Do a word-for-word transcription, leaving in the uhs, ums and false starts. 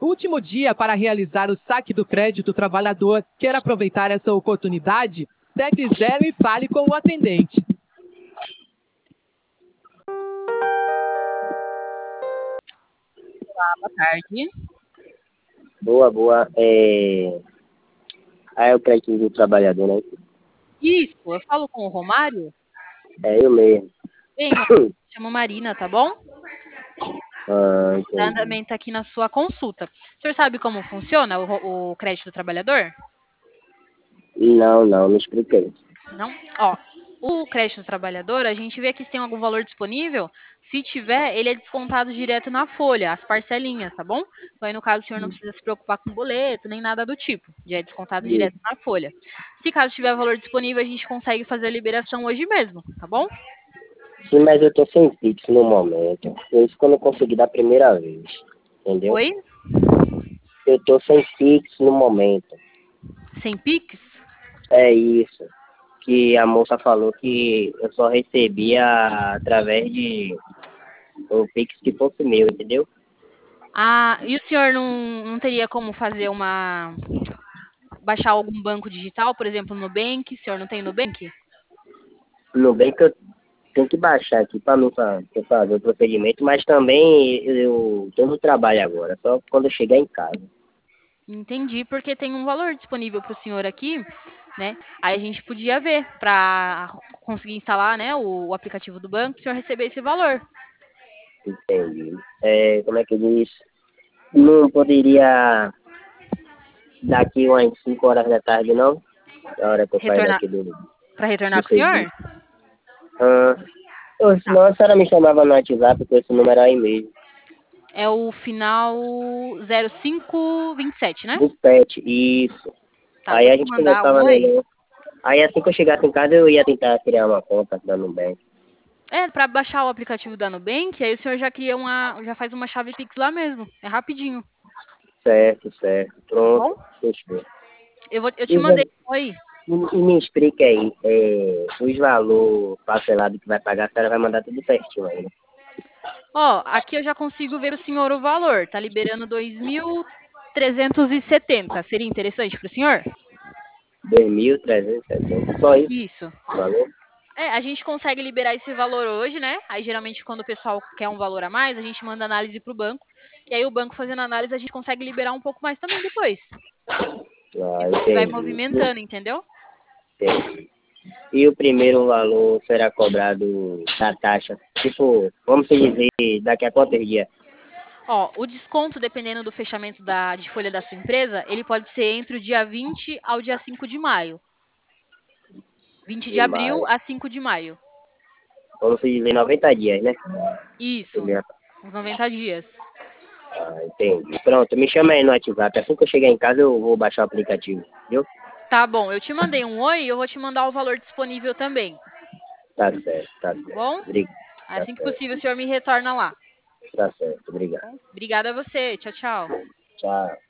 Último dia para realizar o saque do crédito trabalhador. Quer aproveitar essa oportunidade? Pegue zero e fale com o atendente. Olá, boa tarde. Boa, boa. É... Ah, é o crédito do trabalhador, né? Isso, eu falo com o Romário? É eu mesmo. Bem, Romário, me chamo Marina, tá bom? Ah, Dá entendi. andamento aqui na sua consulta. O senhor sabe como funciona o, ro- o crédito do trabalhador? Não, não, me expliquei. Não? Ó, o crédito do trabalhador, a gente vê aqui se tem algum valor disponível. Se tiver, ele é descontado direto na folha, as parcelinhas, tá bom? Então, aí, no caso, o senhor não precisa se preocupar com boleto, nem nada do tipo. Já é descontado direto na folha. Se caso tiver valor disponível, a gente consegue fazer a liberação hoje mesmo, tá bom? Sim, mas eu tô sem Pix no momento. Foi isso que eu não consegui da primeira vez. Entendeu? Oi? Eu tô sem Pix no momento. Sem Pix? É isso. Que a moça falou que eu só recebia através de o Pix que fosse meu, entendeu? Ah, e o senhor não, não teria como fazer uma. Baixar algum banco digital, por exemplo, no Nubank? O senhor não tem Nubank? No bem que eu tenho que baixar aqui para mim fa- pra fazer o procedimento, mas também eu tô no trabalho agora, só quando eu chegar em casa. Entendi, porque tem um valor disponível para o senhor aqui, né? Aí a gente podia ver para conseguir instalar, né, o, o aplicativo do banco, o senhor receber esse valor. Entendi. É, como é que diz? Não poderia daqui umas cinco horas da tarde, não? A hora que eu sair Retornar daqui do, para do retornar com o senhor? serviço. Ah, ou Tá. senão a senhora me chamava no WhatsApp com esse número aí mesmo. É o final zero cinco vinte e sete, né? Do pet, isso. Tá, Aí vou a te gente mandar um conversava oi. melhor. Aí assim que eu chegasse em casa eu ia tentar criar uma conta da Nubank. É, para baixar o aplicativo da Nubank, aí o senhor já cria uma, já faz uma chave Pix lá mesmo. É rapidinho, Certo, certo. tá bom? Pronto, fechou. Eu vou, eu te E, mandei Zé, um oi. e me explica aí, é, os valores parcelados que vai pagar, a senhora vai mandar tudo certinho aí, né? Ó, aqui eu já consigo ver o senhor o valor. Tá liberando dois mil trezentos e setenta. Seria interessante para o senhor? dois mil trezentos e setenta. Só isso, Isso. valor? É, a gente consegue liberar esse valor hoje, né? Aí geralmente quando o pessoal quer um valor a mais, a gente manda análise para o banco. E aí o banco fazendo análise, a gente consegue liberar um pouco mais também depois. Ah, Depois vai entendi. movimentando, entendeu? Entendi. E o primeiro valor será cobrado da taxa? Tipo, vamos dizer, daqui a quantos dias? Ó, o desconto, dependendo do fechamento da, de folha da sua empresa, ele pode ser entre o dia vinte ao dia cinco de maio. vinte de De abril maio. a cinco de maio. Vamos dizer noventa dias, né? Isso, Beleza. uns noventa dias. Ah, entendi. Pronto, me chama aí no WhatsApp. Assim que eu chegar em casa, eu vou baixar o aplicativo, viu? Tá bom, eu te mandei um oi e eu vou te mandar o valor disponível também, Tá certo, tá tá certo. bom? Obrigado. Tá Assim que certo, possível, o senhor me retorna lá. tá certo. Obrigado. Obrigada a você. Tchau, tchau. Tchau.